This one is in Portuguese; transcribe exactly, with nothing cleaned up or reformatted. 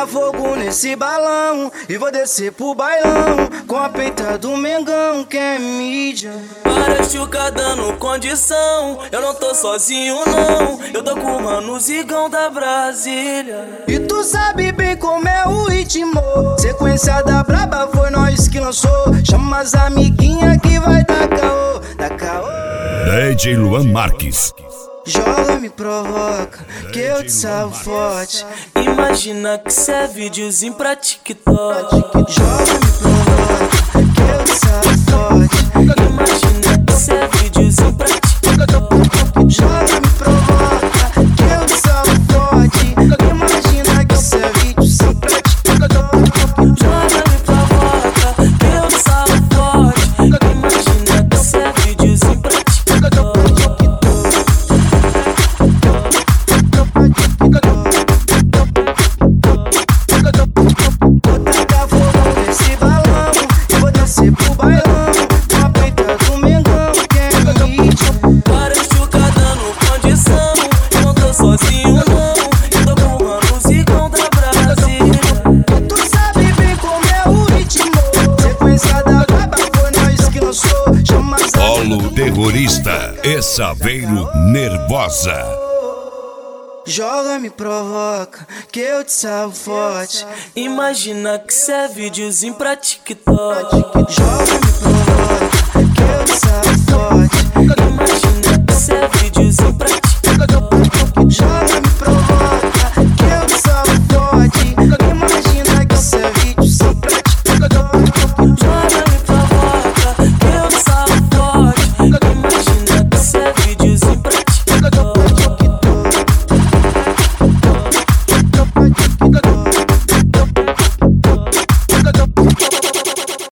tacar fogo nesse balão e vou descer pro bailão com a peita do Mengão que é mídia. Para chuca dando condição, eu não tô sozinho não, eu tô com o mano Zigão da Brasília. E tu sabe bem como é o ritmo, sequência da braba foi nós que lançou. Chama as amiguinhas que vai dar caô, dar caô. D J Luan Marques. Joga, me provoca, que eu te salvo forte. Imagina que cê é videozinho pra TikTok. Joga, me provoca, que eu te salvo forte. Imagina que cê é videozinho pra TikTok. Joga, me provoca, que eu te salvo forte. Imagina que cê é videozinho pra TikTok. Joga, me provoca, que eu te salvo forte. Imagina que cê é videozinho pra TikTok. Sozinho não, eu tô com o mano Zigão da Brasília. Tu sabe bem como é o ritmo, sequência da braba foi nós que lançou. Chama as Polo terrorista e Saveiro Nervosa. Joga, me provoca, que eu te salvo forte. Imagina que cê é videozinho pra TikTok. Joga, me provoca, que eu te salvo